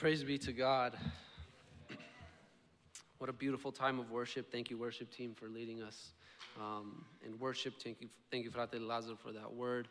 Praise be to God. What a beautiful time of worship. Thank you, worship team, for leading us in worship. Thank you, Frate Lazaro, for that word.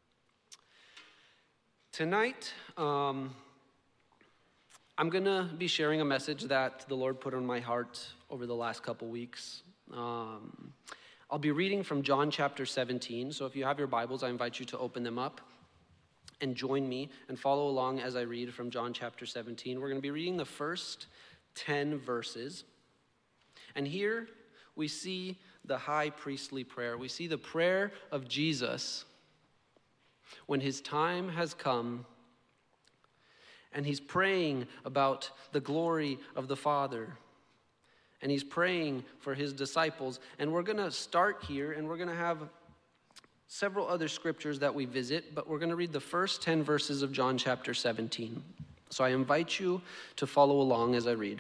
Tonight, I'm going to be sharing a message that the Lord put on my heart over the last couple weeks. I'll be reading from John chapter 17. So if you have your Bibles, I invite you to open them up and join me and follow along as I read from John chapter 17. We're going to be reading the first 10 verses. And here we see the high priestly prayer. We see the prayer of Jesus when his time has come, and he's praying about the glory of the Father. And he's praying for his disciples. And we're going to start here, and we're going to have several other scriptures that we visit, but we're going to read the first 10 verses of John chapter 17. So I invite you to follow along as I read.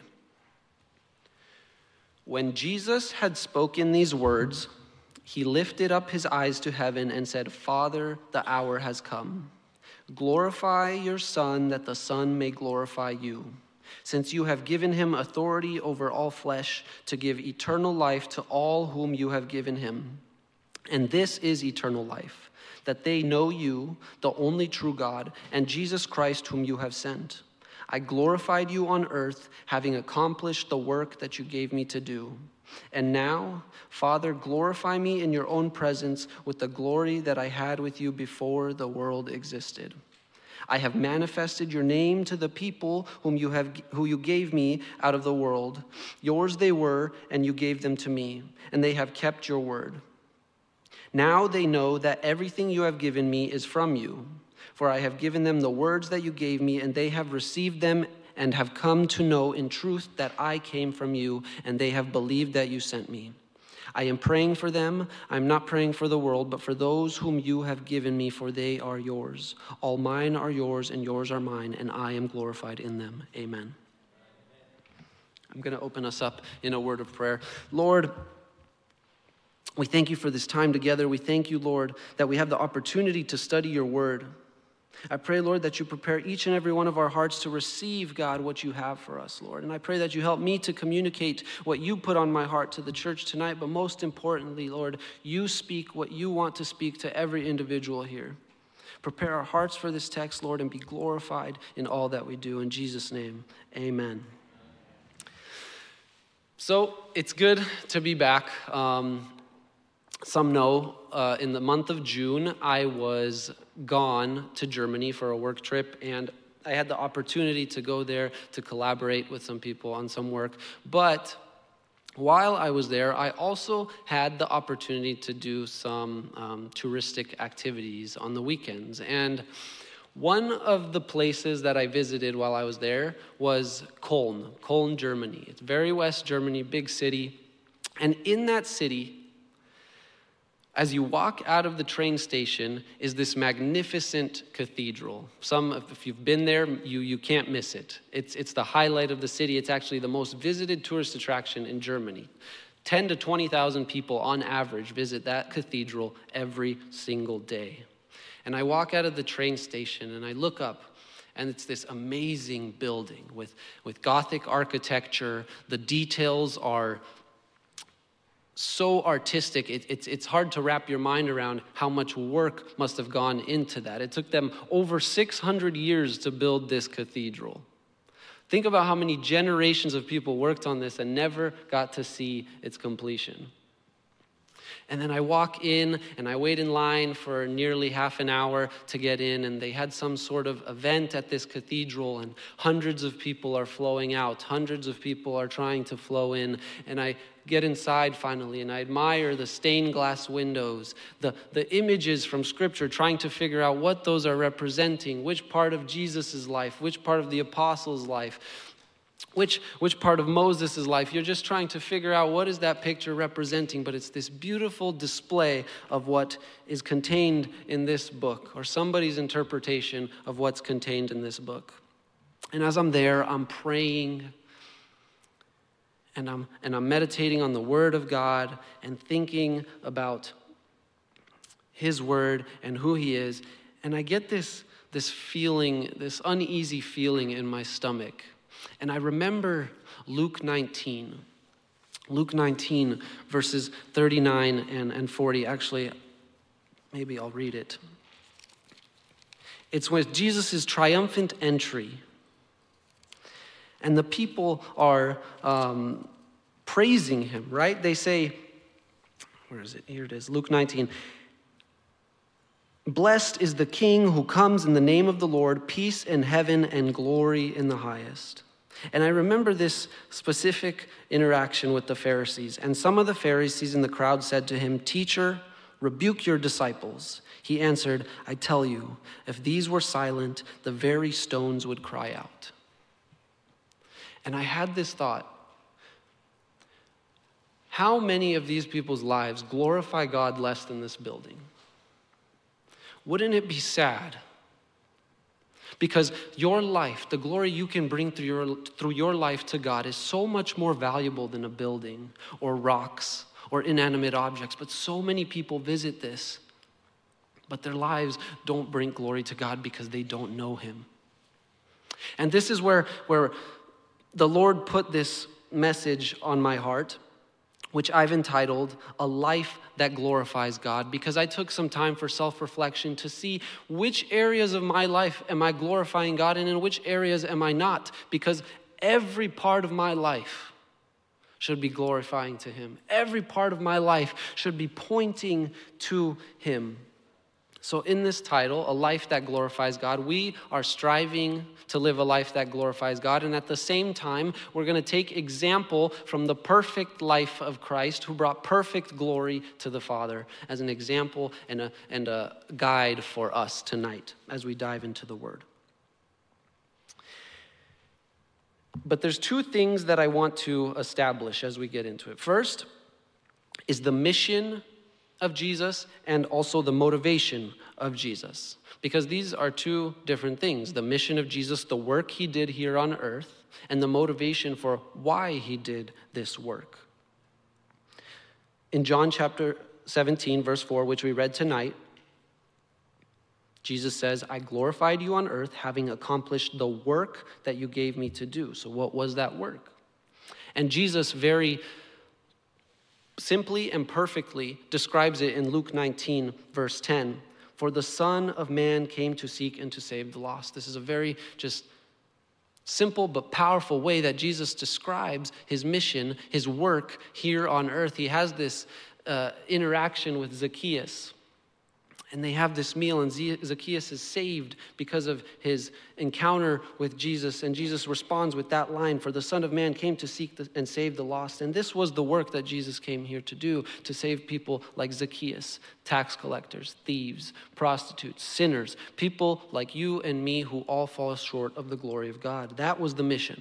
When Jesus had spoken these words, he lifted up his eyes to heaven and said, "Father, the hour has come. Glorify your Son, that the Son may glorify you, since you have given him authority over all flesh to give eternal life to all whom you have given him. And this is eternal life, that they know you, the only true God, and Jesus Christ whom you have sent. I glorified you on earth, having accomplished the work that you gave me to do. And now, Father, glorify me in your own presence with the glory that I had with you before the world existed. I have manifested your name to the people who you gave me out of the world. Yours they were, and you gave them to me, and they have kept your word. Now they know that everything you have given me is from you, for I have given them the words that you gave me, and they have received them and have come to know in truth that I came from you, and they have believed that you sent me. I am praying for them. I am not praying for the world, but for those whom you have given me, for they are yours. All mine are yours, and yours are mine, and I am glorified in them. Amen." I'm going to open us up in a word of prayer. Lord, we thank you for this time together. We thank you, Lord, that we have the opportunity to study your word. I pray, Lord, that you prepare each and every one of our hearts to receive, God, what you have for us, Lord. And I pray that you help me to communicate what you put on my heart to the church tonight. But most importantly, Lord, you speak what you want to speak to every individual here. Prepare our hearts for this text, Lord, and be glorified in all that we do. In Jesus' name, amen. So it's good to be back. Some know in the month of June, I was gone to Germany for a work trip, and I had the opportunity to go there to collaborate with some people on some work. But while I was there, I also had the opportunity to do some touristic activities on the weekends. And one of the places that I visited while I was there was Köln, Germany. It's very West Germany, big city. And in that city, as you walk out of the train station, is this magnificent cathedral. If you've been there, you can't miss it. It's the highlight of the city. It's actually the most visited tourist attraction in Germany. 10 to 20,000 people on average visit that cathedral every single day. And I walk out of the train station and I look up, and it's this amazing building with Gothic architecture. The details are so artistic, it's hard to wrap your mind around how much work must have gone into that. It took them over 600 years to build this cathedral. Think about how many generations of people worked on this and never got to see its completion. And then I walk in and I wait in line for nearly half an hour to get in, and they had some sort of event at this cathedral, and hundreds of people are flowing out. Hundreds of people are trying to flow in, and I get inside finally, and I admire the stained glass windows, the images from Scripture, trying to figure out what those are representing, which part of Jesus' life, which part of the apostles' life, which part of Moses' life. You're just trying to figure out what is that picture representing, but it's this beautiful display of what is contained in this book, or somebody's interpretation of what's contained in this book. And as I'm there, I'm praying, and I'm meditating on the Word of God and thinking about His Word and who He is. And I get this this feeling, this uneasy feeling in my stomach. And I remember Luke 19. Luke 19, verses 39 and 40. Actually, maybe I'll read it. It's with Jesus' triumphant entry. And the people are praising him, right? They say, where is it? Here it is, Luke 19. Blessed is the King who comes in the name of the Lord, peace in heaven and glory in the highest. And I remember this specific interaction with the Pharisees. And some of the Pharisees in the crowd said to him, Teacher, rebuke your disciples. He answered, I tell you, if these were silent, the very stones would cry out. And I had this thought. How many of these people's lives glorify God less than this building? Wouldn't it be sad? Because your life, the glory you can bring through your life to God is so much more valuable than a building or rocks or inanimate objects. But so many people visit this, but their lives don't bring glory to God because they don't know him. And this is where the Lord put this message on my heart, which I've entitled, A Life That Glorifies God, because I took some time for self-reflection to see which areas of my life am I glorifying God and in which areas am I not, because every part of my life should be glorifying to him. Every part of my life should be pointing to him. So in this title, A Life That Glorifies God, we are striving to live a life that glorifies God. And at the same time, we're going to take example from the perfect life of Christ, who brought perfect glory to the Father, as an example and a guide for us tonight as we dive into the Word. But there's two things that I want to establish as we get into it. First is the mission of Jesus and also the motivation of Jesus. Because these are two different things. The mission of Jesus, the work he did here on earth, and the motivation for why he did this work. In John chapter 17, verse 4, which we read tonight, Jesus says, I glorified you on earth, having accomplished the work that you gave me to do. So what was that work? And Jesus very simply and perfectly describes it in Luke 19, verse 10. For the Son of Man came to seek and to save the lost. This is a very just simple but powerful way that Jesus describes his mission, his work here on earth. He has this interaction with Zacchaeus. And they have this meal, and Zacchaeus is saved because of his encounter with Jesus. And Jesus responds with that line, for the Son of Man came to seek and save the lost. And this was the work that Jesus came here to do, to save people like Zacchaeus, tax collectors, thieves, prostitutes, sinners, people like you and me who all fall short of the glory of God. That was the mission.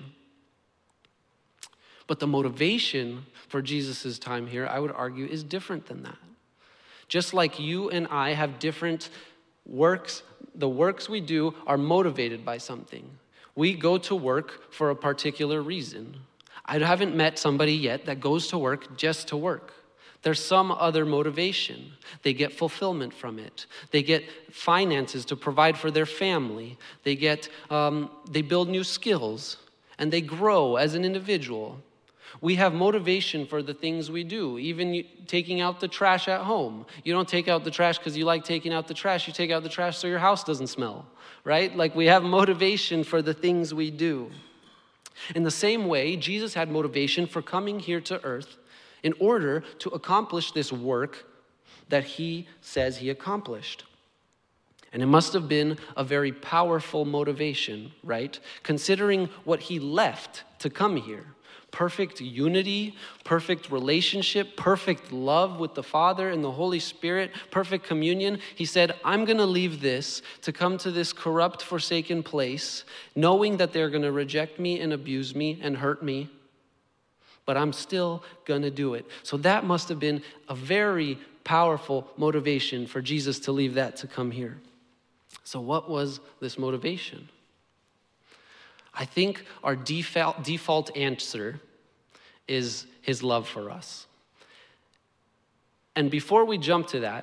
But the motivation for Jesus' time here, I would argue, is different than that. Just like you and I have different works, the works we do are motivated by something. We go to work for a particular reason. I haven't met somebody yet that goes to work just to work. There's some other motivation. They get fulfillment from it. They get finances to provide for their family. They build new skills, and they grow as an individual. We have motivation for the things we do, even taking out the trash at home. You don't take out the trash because you like taking out the trash. You take out the trash so your house doesn't smell, right? Like we have motivation for the things we do. In the same way, Jesus had motivation for coming here to earth in order to accomplish this work that he says he accomplished. And it must have been a very powerful motivation, right? Considering what he left to come here. Perfect unity, perfect relationship, perfect love with the Father and the Holy Spirit, perfect communion. He said, I'm going to leave this to come to this corrupt, forsaken place, knowing that they're going to reject me and abuse me and hurt me, but I'm still going to do it. So that must have been a very powerful motivation for Jesus to leave that to come here. So what was this motivation? I think our default answer is his love for us. And before we jump to that,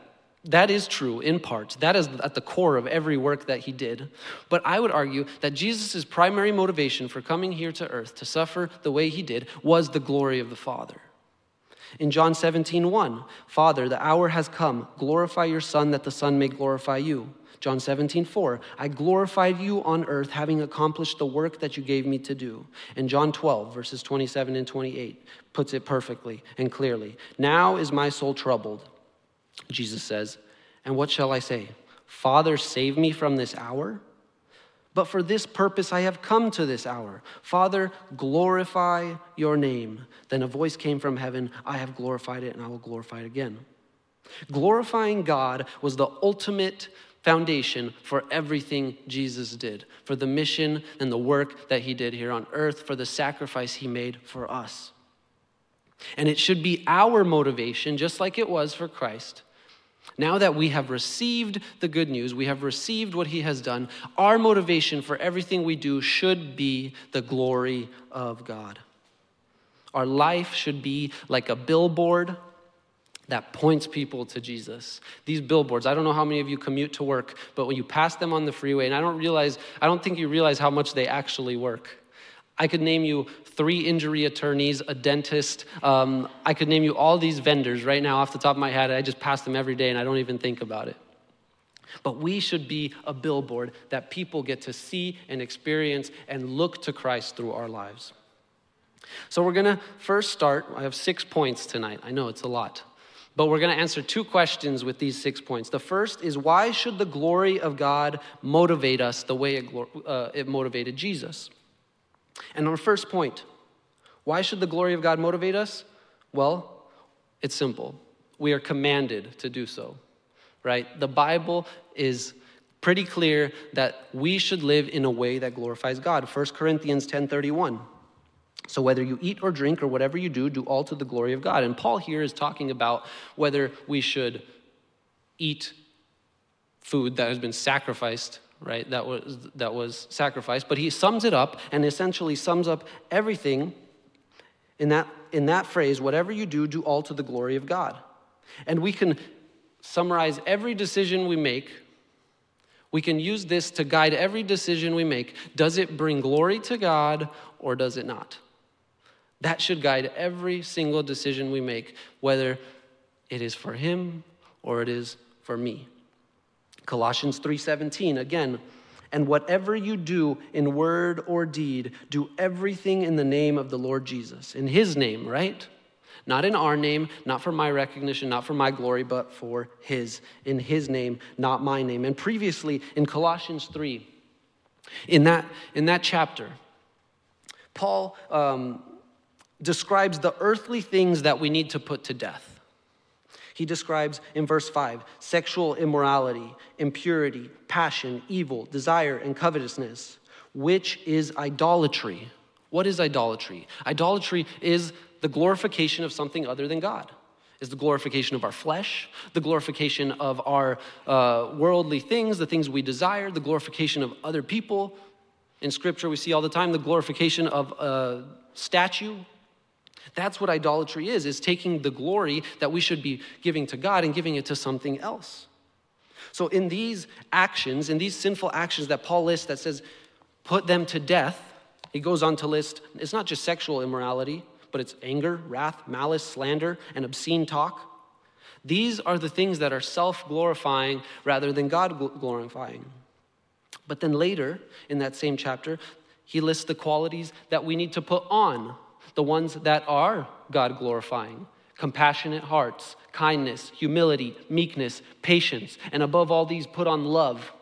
That is true in part. That is at the core of every work that he did. But I would argue that Jesus' primary motivation for coming here to earth to suffer the way he did was the glory of the Father. In John 17:1, Father, the hour has come. Glorify your Son that the Son may glorify you. John 17:4, I glorified you on earth having accomplished the work that you gave me to do. And John 12, verses 27 and 28, puts it perfectly and clearly. Now is my soul troubled. Jesus says, and what shall I say? Father, save me from this hour? But for this purpose I have come to this hour. Father, glorify your name. Then a voice came from heaven, I have glorified it and I will glorify it again. Glorifying God was the ultimate foundation for everything Jesus did, for the mission and the work that he did here on earth, for the sacrifice he made for us. And it should be our motivation, just like it was for Christ. Now that we have received the good news, we have received what he has done, our motivation for everything we do should be the glory of God. Our life should be like a billboard that points people to Jesus. These billboards, I don't know how many of you commute to work, but when you pass them on the freeway, and I don't think you realize how much they actually work. I could name you 3 injury attorneys, a dentist. I could name you all these vendors right now off the top of my head. I just pass them every day and I don't even think about it. But we should be a billboard that people get to see and experience and look to Christ through our lives. So we're going to first start. I have 6 points tonight. I know it's a lot. But we're going to answer 2 questions with these 6 points. The first is, why should the glory of God motivate us the way it motivated Jesus? And our first point, why should the glory of God motivate us? Well, it's simple. We are commanded to do so, right? The Bible is pretty clear that we should live in a way that glorifies God. 1 Corinthians 10:31. So whether you eat or drink or whatever you do, do all to the glory of God. And Paul here is talking about whether we should eat food that has been sacrificed, right? That was sacrificed. But he sums it up and essentially sums up everything in that phrase, whatever you do, do all to the glory of God. And we can summarize every decision we make. We can use this to guide every decision we make. Does it bring glory to God or does it not? That should guide every single decision we make, whether it is for him or it is for me. Colossians 3:17, again, and whatever you do in word or deed, do everything in the name of the Lord Jesus. In his name, right? Not in our name, not for my recognition, not for my glory, but for his. In his name, not my name. And previously in Colossians 3, in that chapter, Paul describes the earthly things that we need to put to death. He describes in verse 5, sexual immorality, impurity, passion, evil, desire, and covetousness, which is idolatry. What is idolatry? Idolatry is the glorification of something other than God. It's the glorification of our flesh, the glorification of our worldly things, the things we desire, the glorification of other people. In Scripture, we see all the time the glorification of a statue. That's what idolatry is taking the glory that we should be giving to God and giving it to something else. So in these actions, in these sinful actions that Paul lists that says, put them to death, he goes on to list, it's not just sexual immorality, but it's anger, wrath, malice, slander, and obscene talk. These are the things that are self-glorifying rather than God-glorifying. But then later, in that same chapter, he lists the qualities that we need to put on, the ones that are God-glorifying: compassionate hearts, kindness, humility, meekness, patience, and above all these, put on love.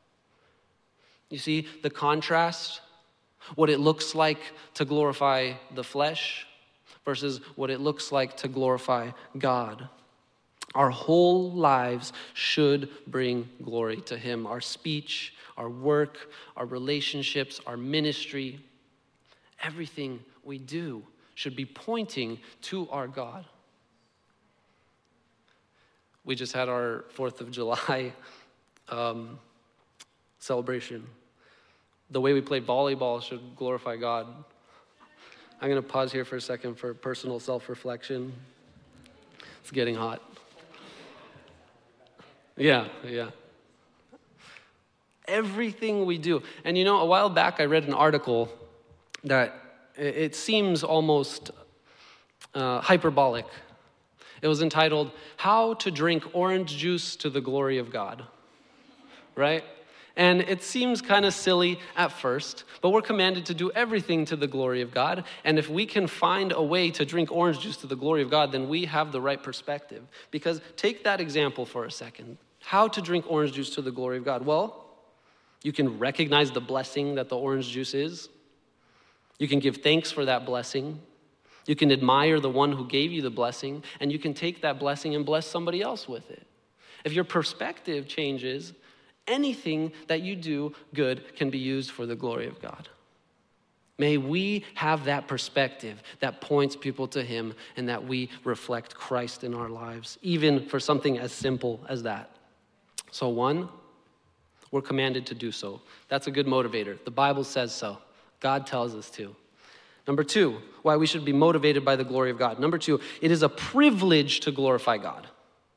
You see the contrast, what it looks like to glorify the flesh versus what it looks like to glorify God. Our whole lives should bring glory to him. Our speech, our work, our relationships, our ministry, everything we do should be pointing to our God. We just had our 4th of July celebration. The way we play volleyball should glorify God. I'm going to pause here for a second for personal self-reflection. It's getting hot. Yeah. Everything we do. And a while back I read an article that it seems almost hyperbolic. It was entitled, "How to Drink Orange Juice to the Glory of God," right? And it seems kind of silly at first, but we're commanded to do everything to the glory of God. And if we can find a way to drink orange juice to the glory of God, then we have the right perspective. Because take that example for a second. How to drink orange juice to the glory of God? Well, you can recognize the blessing that the orange juice is. You can give thanks for that blessing. You can admire the one who gave you the blessing, and you can take that blessing and bless somebody else with it. If your perspective changes, anything that you do good can be used for the glory of God. May we have that perspective that points people to him and that we reflect Christ in our lives, even for something as simple as that. So 1, we're commanded to do so. That's a good motivator. The Bible says so. God tells us to. Number 2, why we should be motivated by the glory of God. Number 2, it is a privilege to glorify God.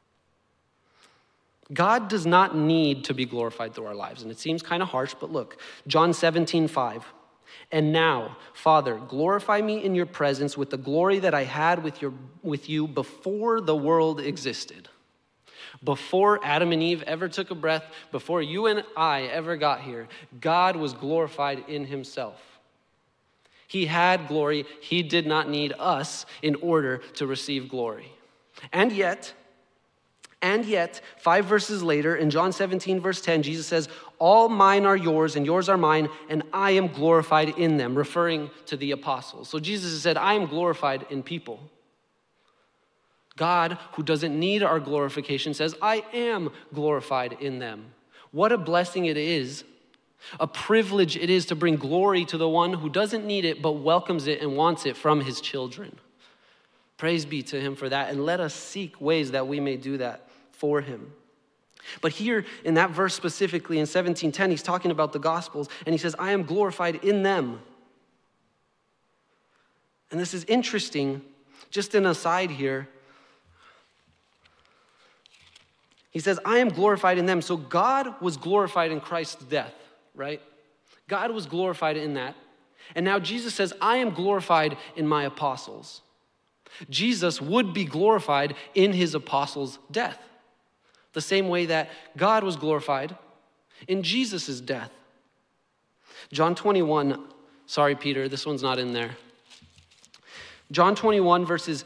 God does not need to be glorified through our lives. And it seems kind of harsh, but look, John 17:5. "And now, Father, glorify me in your presence with the glory that I had with you before the world existed." Before Adam and Eve ever took a breath, before you and I ever got here, God was glorified in himself. He had glory. He did not need us in order to receive glory. And yet, 5 verses later, in John 17, verse 10, Jesus says, "All mine are yours, and yours are mine, and I am glorified in them," referring to the apostles. So Jesus has said, I am glorified in people. God, who doesn't need our glorification, says, I am glorified in them. What a blessing it is, a privilege it is to bring glory to the one who doesn't need it, but welcomes it and wants it from his children. Praise be to him for that, and let us seek ways that we may do that for him. But here in that verse specifically in 17:10, he's talking about the Gospels, and he says, I am glorified in them. And this is interesting, just an aside here. He says, I am glorified in them. So God was glorified in Christ's death, right? God was glorified in that. And now Jesus says, I am glorified in my apostles. Jesus would be glorified in his apostles' death, the same way that God was glorified in Jesus' death. John 21, sorry, Peter, this one's not in there. John 21, verses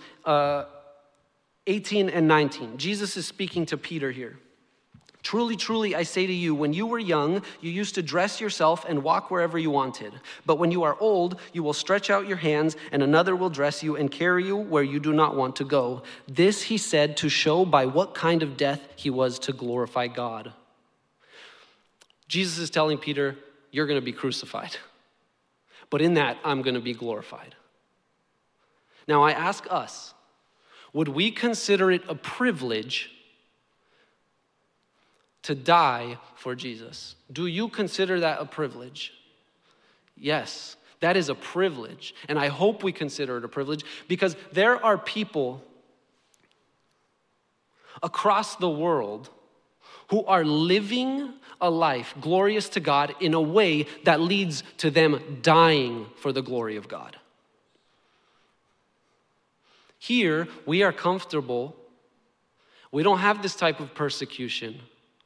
18 and 19. Jesus is speaking to Peter here. Truly, truly, I say to you, when you were young, you used to dress yourself and walk wherever you wanted. But when you are old, you will stretch out your hands, and another will dress you and carry you where you do not want to go. This he said to show by what kind of death he was to glorify God. Jesus is telling Peter, you're going to be crucified. But in that, I'm going to be glorified. Now, I ask us, would we consider it a privilege to die for Jesus? Do you consider that a privilege? Yes, that is a privilege. And I hope we consider it a privilege because there are people across the world who are living a life glorious to God in a way that leads to them dying for the glory of God. Here, we are comfortable. We don't have this type of persecution.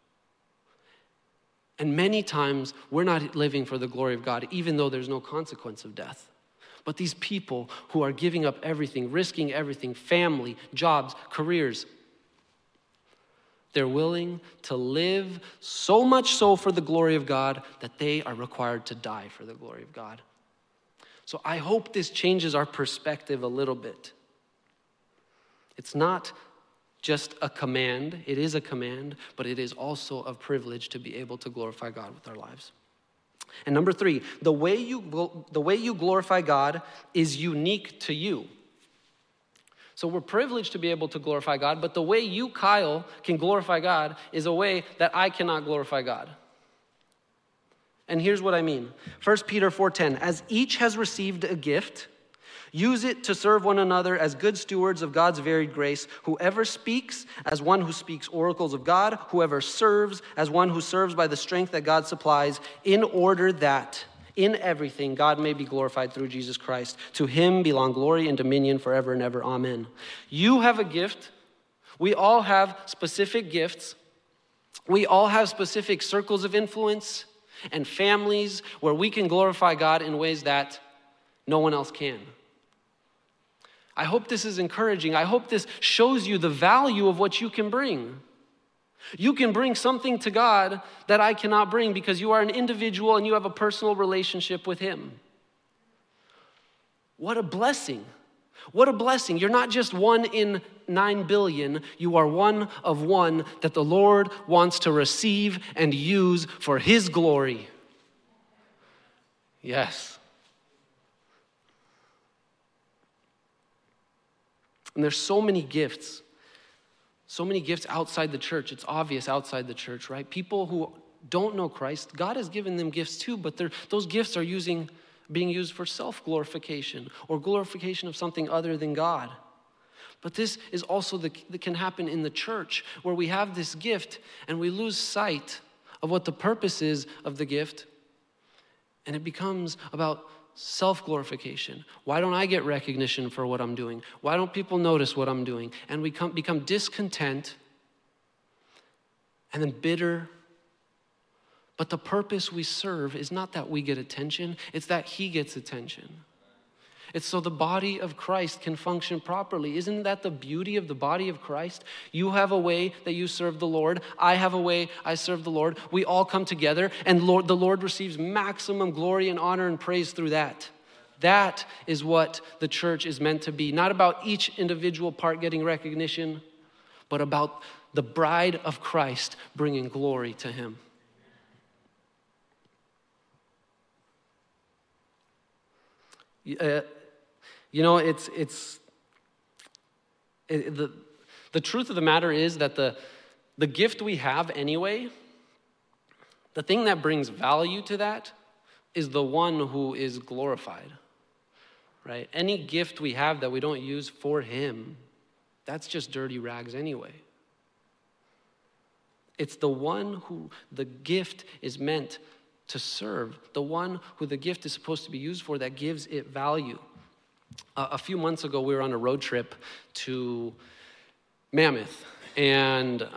And many times, we're not living for the glory of God, even though there's no consequence of death. But these people who are giving up everything, risking everything, family, jobs, careers, they're willing to live so much so for the glory of God that they are required to die for the glory of God. So I hope this changes our perspective a little bit. It's not just a command. It is a command, but it is also a privilege to be able to glorify God with our lives. And number 3, the way you glorify God is unique to you. So we're privileged to be able to glorify God, but the way you, Kyle, can glorify God is a way that I cannot glorify God. And here's what I mean. 1 Peter 4:10, as each has received a gift, Use it to serve one another as good stewards of God's varied grace. Whoever speaks, as one who speaks oracles of God. Whoever serves, as one who serves by the strength that God supplies, in order that in everything God may be glorified through Jesus Christ. To him belong glory and dominion forever and ever. Amen. You have a gift. We all have specific gifts. We all have specific circles of influence and families where we can glorify God in ways that no one else can. I hope this is encouraging. I hope this shows you the value of what you can bring. You can bring something to God that I cannot bring because you are an individual and you have a personal relationship with him. What a blessing. What a blessing. You're not just one in 9 billion. You are one of one that the Lord wants to receive and use for his glory. Yes. And there's so many gifts outside the church. It's obvious outside the church, right? People who don't know Christ, God has given them gifts too, but those gifts are being used for self-glorification or glorification of something other than God. But this is also that can happen in the church where we have this gift and we lose sight of what the purpose is of the gift, and it becomes about self-glorification. Why don't I get recognition for what I'm doing? Why don't people notice what I'm doing? And we become discontent and then bitter. But the purpose we serve is not that we get attention, it's that he gets attention. It's so the body of Christ can function properly. Isn't that the beauty of the body of Christ? You have a way that you serve the Lord. I have a way I serve the Lord. We all come together, and the Lord receives maximum glory and honor and praise through that. That is what the church is meant to be. Not about each individual part getting recognition, but about the bride of Christ bringing glory to him. The truth of the matter is that the gift we have anyway, the thing that brings value to that is the one who is glorified, right? Any gift we have that we don't use for him, that's just dirty rags anyway. It's the one who the gift is meant to serve, the one who the gift is supposed to be used for that gives it value. A few months ago, we were on a road trip to Mammoth, and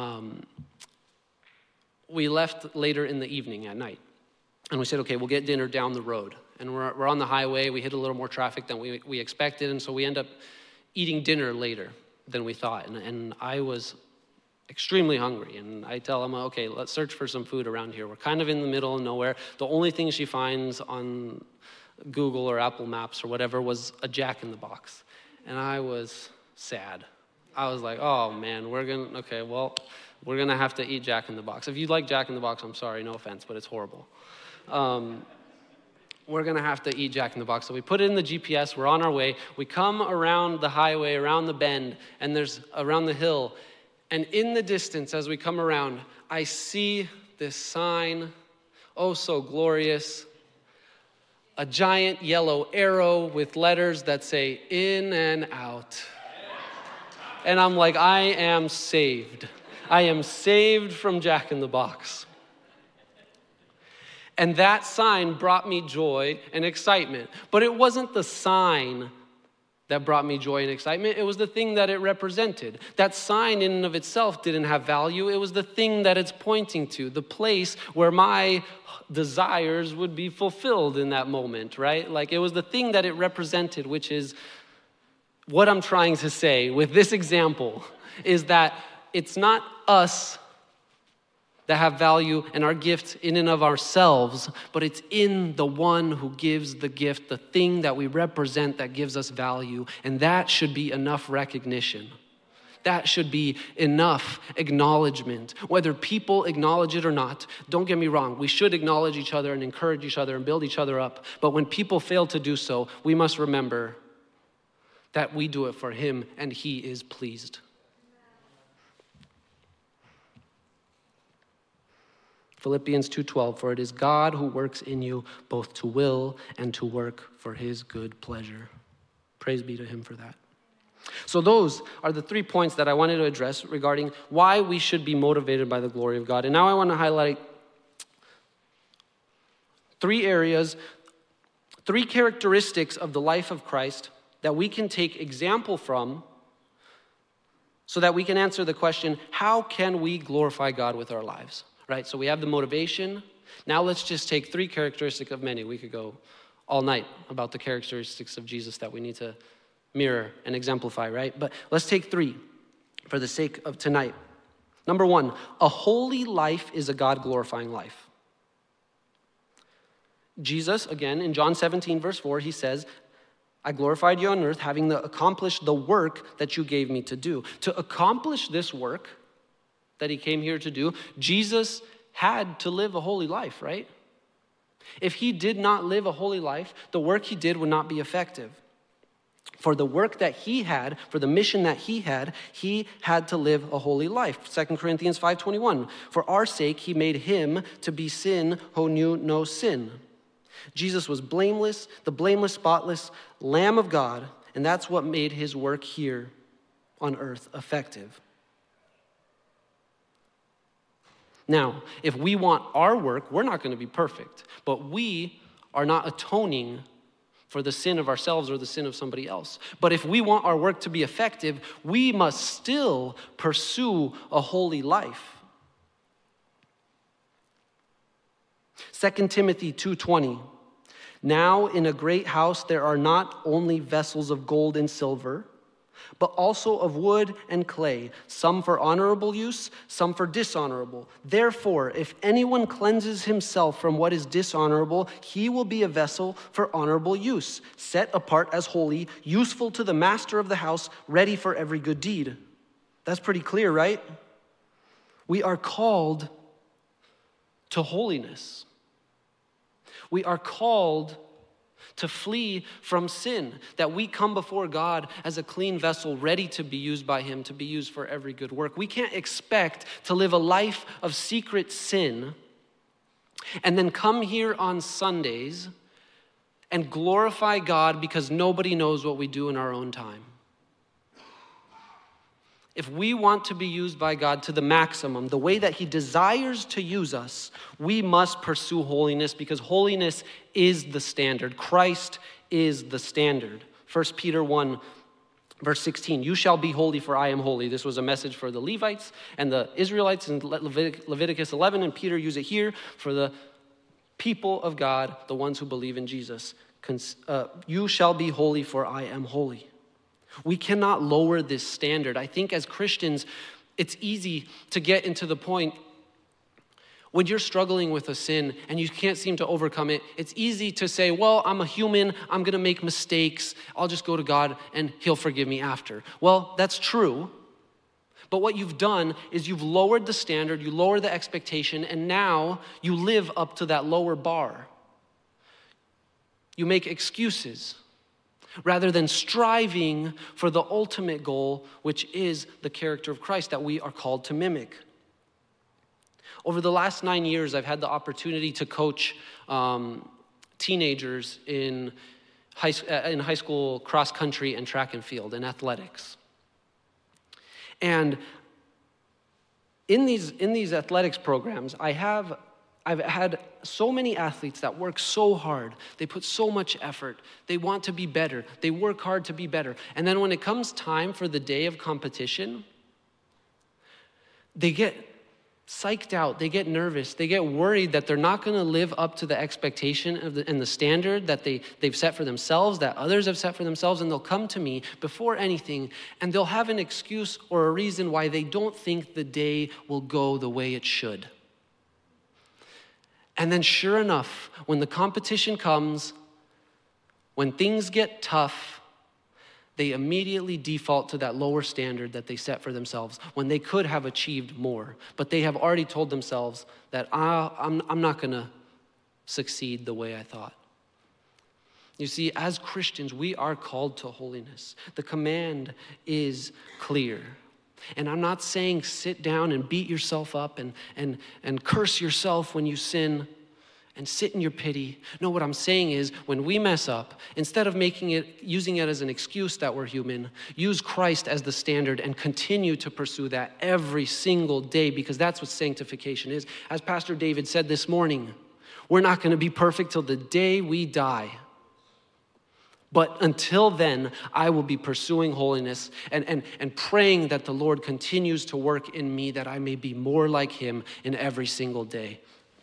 we left later in the evening at night. And we said, okay, we'll get dinner down the road. And we're on the highway. We hit a little more traffic than we expected, and so we end up eating dinner later than we thought. And I was extremely hungry, and I tell Emma, okay, let's search for some food around here. We're kind of in the middle of nowhere. The only thing she finds on Google or Apple Maps or whatever was a Jack in the Box. And I was sad. I was like, oh man, we're gonna have to eat Jack in the Box. If you like Jack in the Box, I'm sorry, no offense, but it's horrible. We're gonna have to eat Jack in the Box. So we put it in the GPS, we're on our way. We come around the highway, around the bend, and there's around the hill. And in the distance, as we come around, I see this sign, oh so glorious, a giant yellow arrow with letters that say in and out. And I'm like, I am saved. I am saved from Jack in the Box. And that sign brought me joy and excitement. But it wasn't the sign that brought me joy and excitement. It was the thing that it represented. That sign in and of itself didn't have value. It was the thing that it's pointing to, the place where my desires would be fulfilled in that moment, right? Like it was the thing that it represented, which is what I'm trying to say with this example is that it's not us that have value and our gift in and of ourselves, but it's in the one who gives the gift, the thing that we represent that gives us value, and that should be enough recognition. That should be enough acknowledgement. Whether people acknowledge it or not, don't get me wrong, we should acknowledge each other and encourage each other and build each other up, but when people fail to do so, we must remember that we do it for him and he is pleased. Philippians 2:12, for it is God who works in you both to will and to work for his good pleasure. Praise be to him for that. So those are the 3 points that I wanted to address regarding why we should be motivated by the glory of God. And now I want to highlight 3 areas, 3 characteristics of the life of Christ that we can take example from so that we can answer the question, how can we glorify God with our lives? Right? So we have the motivation. Now let's just take 3 characteristics of many. We could go all night about the characteristics of Jesus that we need to mirror and exemplify, right? But let's take 3 for the sake of tonight. Number 1, a holy life is a God-glorifying life. Jesus, again, in John 17, verse 4, he says, I glorified you on earth, having accomplished the work that you gave me to do. To accomplish this work that he came here to do, Jesus had to live a holy life, right? If he did not live a holy life, the work he did would not be effective. For the work that he had, for the mission that he had to live a holy life. 2 Corinthians 5:21, for our sake he made him to be sin who knew no sin. Jesus was blameless, the blameless, spotless Lamb of God, and that's what made his work here on earth effective. Now, if we want our work, we're not going to be perfect, but we are not atoning for the sin of ourselves or the sin of somebody else. But if we want our work to be effective, we must still pursue a holy life. 2 Timothy 2:20, now in a great house there are not only vessels of gold and silver, but also of wood and clay, some for honorable use, some for dishonorable. Therefore, if anyone cleanses himself from what is dishonorable, he will be a vessel for honorable use, set apart as holy, useful to the master of the house, ready for every good deed. That's pretty clear, right? We are called to holiness. We are called to flee from sin, that we come before God as a clean vessel ready to be used by him, to be used for every good work. We can't expect to live a life of secret sin and then come here on Sundays and glorify God because nobody knows what we do in our own time. If we want to be used by God to the maximum, the way that he desires to use us, we must pursue holiness because holiness is the standard. Christ is the standard. 1 Peter 1, verse 16, you shall be holy for I am holy. This was a message for the Levites and the Israelites in Leviticus 11, and Peter used it here for the people of God, the ones who believe in Jesus. You shall be holy for I am holy. We cannot lower this standard. I think as Christians, it's easy to get into the point when you're struggling with a sin and you can't seem to overcome it. It's easy to say, well, I'm a human, I'm going to make mistakes, I'll just go to God and he'll forgive me after. Well, that's true. But what you've done is you've lowered the standard, you lower the expectation, and now you live up to that lower bar. You make excuses rather than striving for the ultimate goal, which is the character of Christ that we are called to mimic. Over the last 9 years, I've had the opportunity to coach teenagers in high school cross country and track and field and athletics. And in these athletics programs, I've had so many athletes that work so hard. They put so much effort. They want to be better. They work hard to be better. And then when it comes time for the day of competition, they get psyched out. They get nervous. They get worried that they're not going to live up to the expectation and the standard that they've set for themselves, that others have set for themselves, and they'll come to me before anything, and they'll have an excuse or a reason why they don't think the day will go the way it should. And then sure enough, when the competition comes, when things get tough, they immediately default to that lower standard that they set for themselves when they could have achieved more. But they have already told themselves that I'm not going to succeed the way I thought. You see, as Christians, we are called to holiness. The command is clear. And I'm not saying sit down and beat yourself up and curse yourself when you sin and sit in your pity. No, what I'm saying is when we mess up, instead of using it as an excuse that we're human, use Christ as the standard and continue to pursue that every single day, because that's what sanctification is. As Pastor David said this morning, we're not going to be perfect till the day we die. But until then, I will be pursuing holiness and praying that the Lord continues to work in me, that I may be more like him in every single day.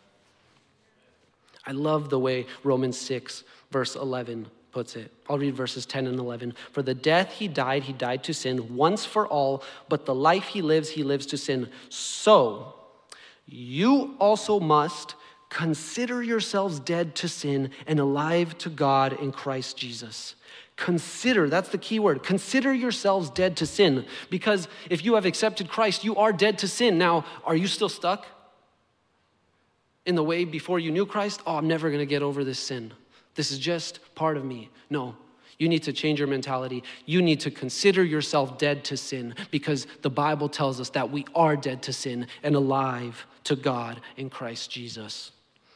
I love the way Romans 6, verse 11 puts it. I'll read verses 10 and 11. For the death he died to sin once for all, but the life he lives to sin. So you also must consider yourselves dead to sin and alive to God in Christ Jesus. Consider, that's the key word. Consider yourselves dead to sin, because if you have accepted Christ, you are dead to sin. Now, are you still stuck in the way before you knew Christ? Oh, I'm never going to get over this sin. This is just part of me. No, you need to change your mentality. You need to consider yourself dead to sin, because the Bible tells us that we are dead to sin and alive to God in Christ Jesus.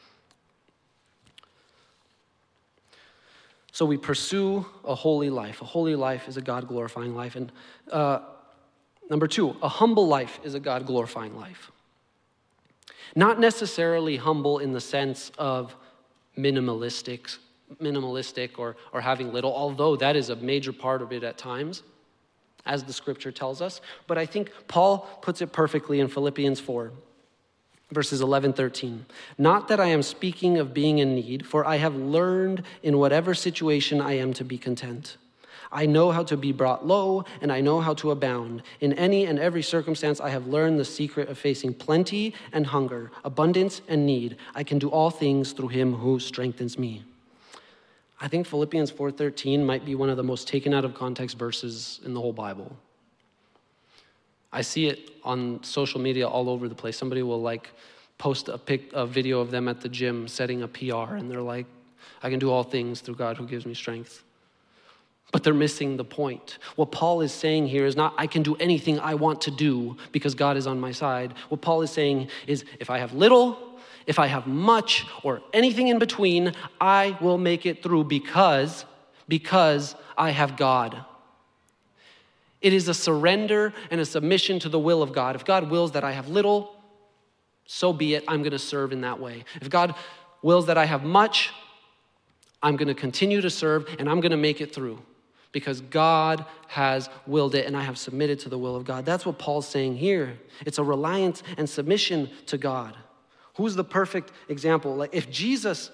So we pursue a holy life. A holy life is a God-glorifying life. And number 2, a humble life is a God-glorifying life. Not necessarily humble in the sense of minimalistic or having little, although that is a major part of it at times, as the scripture tells us. But I think Paul puts it perfectly in Philippians 4, verses 11-13. Not that I am speaking of being in need, for I have learned in whatever situation I am to be content. I know how to be brought low, and I know how to abound. In any and every circumstance, I have learned the secret of facing plenty and hunger, abundance and need. I can do all things through him who strengthens me. I think Philippians 4:13 might be one of the most taken out of context verses in the whole Bible. I see it on social media all over the place. Somebody will post a video of them at the gym setting a PR, and they're like, I can do all things through God who gives me strength. But they're missing the point. What Paul is saying here is not, I can do anything I want to do because God is on my side. What Paul is saying is, if I have little, if I have much, or anything in between, I will make it through because I have God. It is a surrender and a submission to the will of God. If God wills that I have little, so be it. I'm going to serve in that way. If God wills that I have much, I'm going to continue to serve, and I'm going to make it through because God has willed it, and I have submitted to the will of God. That's what Paul's saying here. It's a reliance and submission to God. Who's the perfect example? If Jesus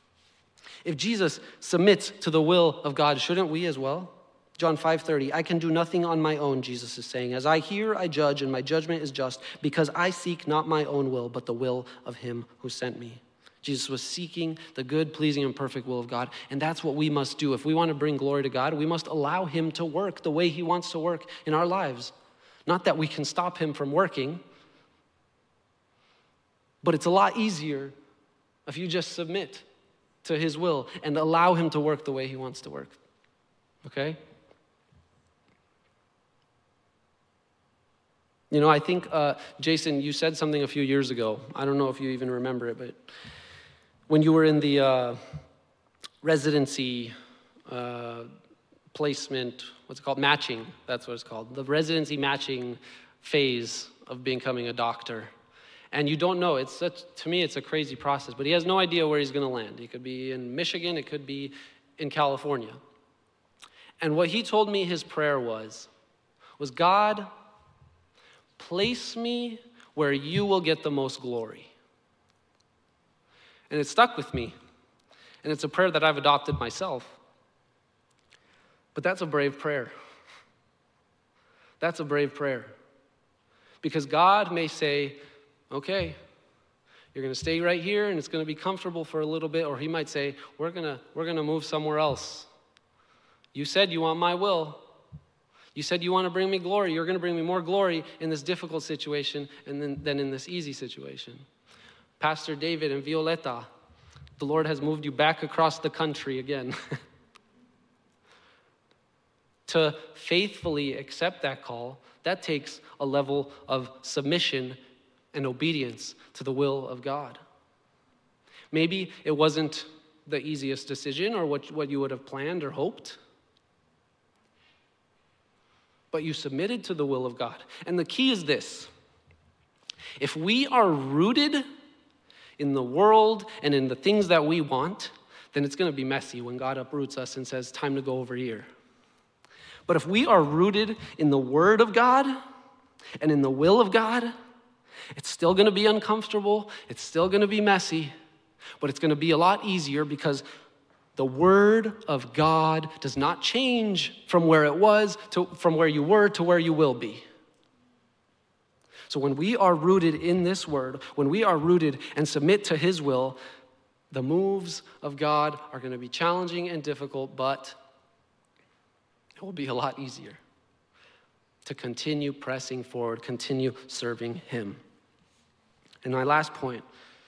submits to the will of God, shouldn't we as well? John 5:30, I can do nothing on my own, Jesus is saying. As I hear, I judge, and my judgment is just, because I seek not my own will, but the will of him who sent me. Jesus was seeking the good, pleasing, and perfect will of God, and that's what we must do. If we want to bring glory to God, we must allow him to work the way he wants to work in our lives. Not that we can stop him from working, but it's a lot easier if you just submit to his will and allow him to work the way he wants to work. Okay? You know, I think, Jason, you said something a few years ago. I don't know if you even remember it, but when you were in the residency placement, what's it called? Matching, that's what it's called. The residency matching phase of becoming a doctor. And you don't know, to me, it's a crazy process, but he has no idea where he's going to land. He could be in Michigan, it could be in California. And what he told me his prayer was God, place me where you will get the most glory. And it stuck with me. And it's a prayer that I've adopted myself. But that's a brave prayer. That's a brave prayer. Because God may say, okay, you're going to stay right here and it's going to be comfortable for a little bit. Or he might say, we're going to move somewhere else. You said you want my will. You said you want to bring me glory. You're going to bring me more glory in this difficult situation than in this easy situation. Pastor David and Violeta, the Lord has moved you back across the country again. To faithfully accept that call, that takes a level of submission and obedience to the will of God. Maybe it wasn't the easiest decision or what you would have planned or hoped. But you submitted to the will of God. And the key is this. If we are rooted in the world and in the things that we want, then it's going to be messy when God uproots us and says, time to go over here. But if we are rooted in the Word of God and in the will of God, it's still going to be uncomfortable. It's still going to be messy, but it's going to be a lot easier because the Word of God does not change from where it was from where you were to where you will be. So when we are rooted in this Word, when we are rooted and submit to His will, the moves of God are going to be challenging and difficult, but it will be a lot easier to continue pressing forward, continue serving Him. And my last point,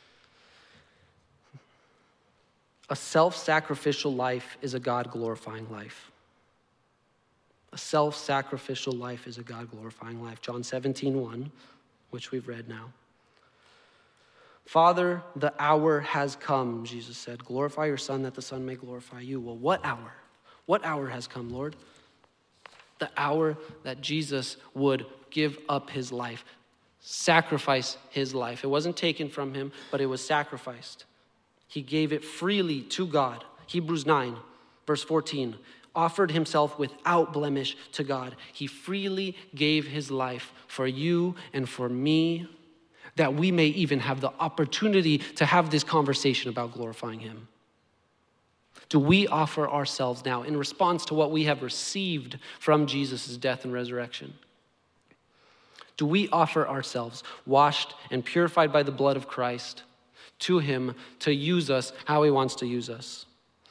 a self-sacrificial life is a God-glorifying life. A self-sacrificial life is a God-glorifying life. John 17:1, which we've read now. Father, the hour has come, Jesus said. Glorify your Son that the Son may glorify you. Well, what hour? What hour has come, Lord? The hour that Jesus would give up his life, sacrifice his life. It wasn't taken from him, but it was sacrificed. He gave it freely to God. Hebrews 9, verse 14, offered himself without blemish to God. He freely gave his life for you and for me, that we may even have the opportunity to have this conversation about glorifying him. Do we offer ourselves now in response to what we have received from Jesus' death and resurrection? Do we offer ourselves, washed and purified by the blood of Christ, to him to use us how he wants to use us?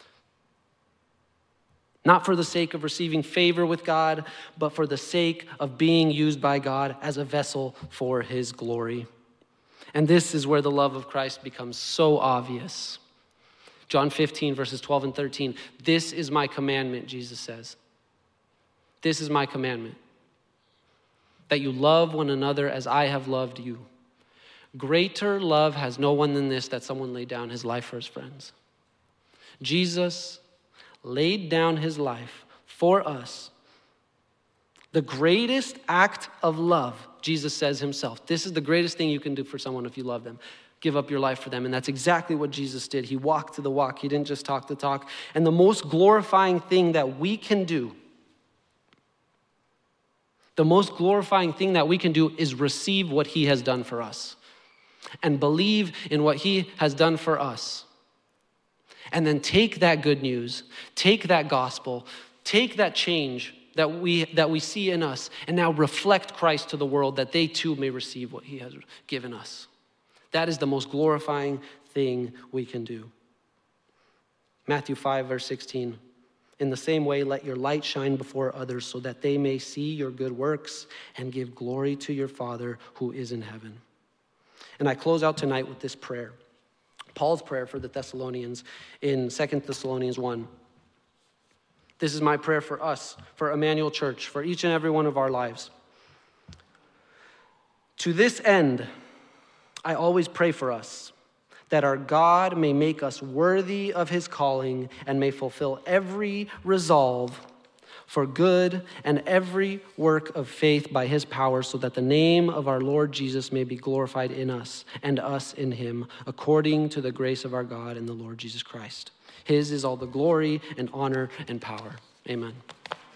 Not for the sake of receiving favor with God, but for the sake of being used by God as a vessel for his glory. And this is where the love of Christ becomes so obvious. John 15, verses 12 and 13. This is my commandment, Jesus says. This is my commandment, that you love one another as I have loved you. Greater love has no one than this, that someone laid down his life for his friends. Jesus laid down his life for us. The greatest act of love, Jesus says himself. This is the greatest thing you can do for someone if you love them. Give up your life for them. And that's exactly what Jesus did. He walked the walk. He didn't just talk the talk. And the most glorifying thing that we can do, is receive what he has done for us and believe in what he has done for us. And then take that good news, take that gospel, take that change that we see in us, and now reflect Christ to the world that they too may receive what he has given us. That is the most glorifying thing we can do. Matthew 5, verse 16. In the same way, let your light shine before others so that they may see your good works and give glory to your Father who is in heaven. And I close out tonight with this prayer. Paul's prayer for the Thessalonians in 2 Thessalonians 1. This is my prayer for us, for Emmanuel Church, for each and every one of our lives. To this end, I always pray for us, that our God may make us worthy of his calling and may fulfill every resolve for good and every work of faith by his power, so that the name of our Lord Jesus may be glorified in us and us in him, according to the grace of our God and the Lord Jesus Christ. His is all the glory and honor and power. Amen.